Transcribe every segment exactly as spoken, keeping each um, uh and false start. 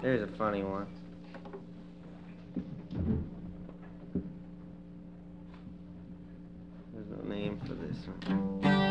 There's a funny one. There's no name for this one.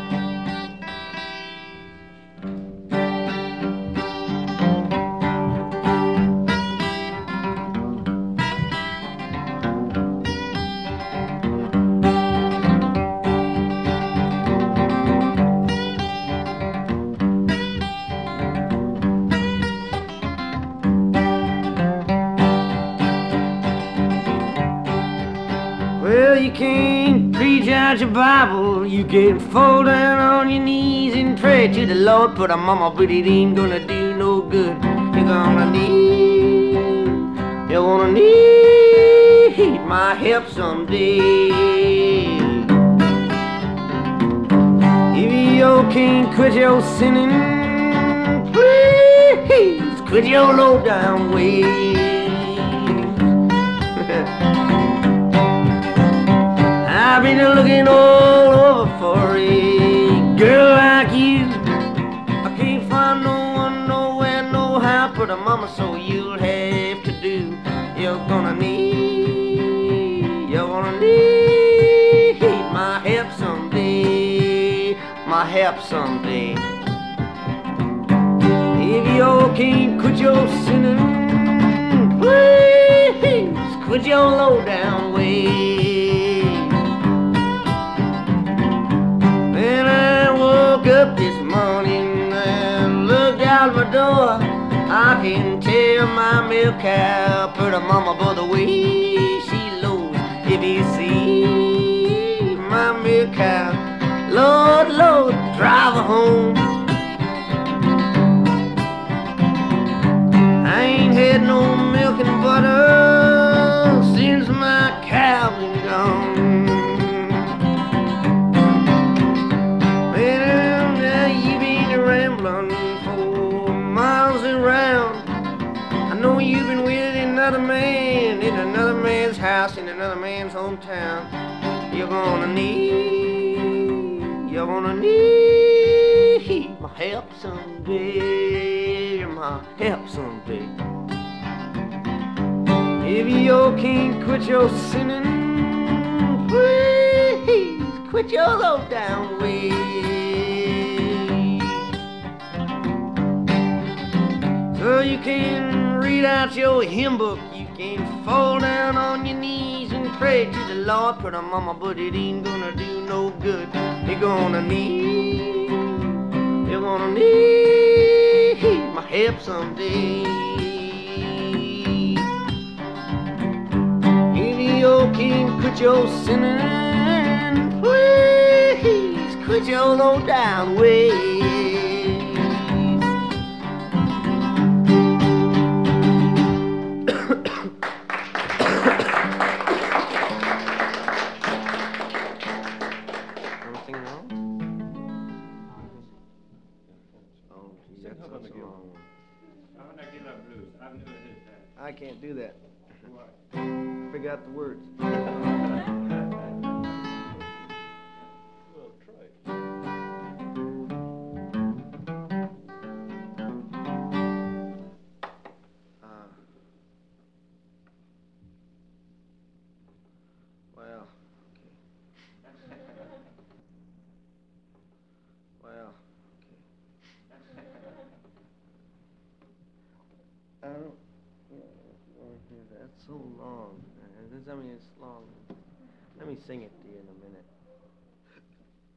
Well, you can't preach out your Bible. You can fall down on your knees and pray to the Lord, but a mama, but it ain't gonna do no good. You're gonna need, you're gonna need my help someday. If you can't quit your sinning, please quit your low down ways. I've been looking all over for a girl like you. I can't find no one nowhere, no how, but a mama, so you'll have to do. You're gonna need, you're gonna need my help someday, my help someday. If you can't quit your sinning, please quit your low down ways. When I woke up this morning and looked out my door, I can tell my milk cow put a mama by the way she lows. If you see my milk cow, Lord, Lord, drive her home. I ain't had no milk and butter since my cow been gone. You've been with another man in another man's house in another man's hometown. You're gonna need, you're gonna need my help someday, my help someday. If you can't quit your sinning, please quit your low down ways. So you can read out your hymn book, you can fall down on your knees and pray to the Lord, put a mama, but it ain't gonna do no good. You're gonna need, you're gonna need my help someday. If you can't quit your sinning, please quit your low down ways. I can't do that. Figure out the words. Well, try. Uh, well, okay. Well, okay. I don't. That's so long. I mean, it's long. Let me sing it to you in a minute.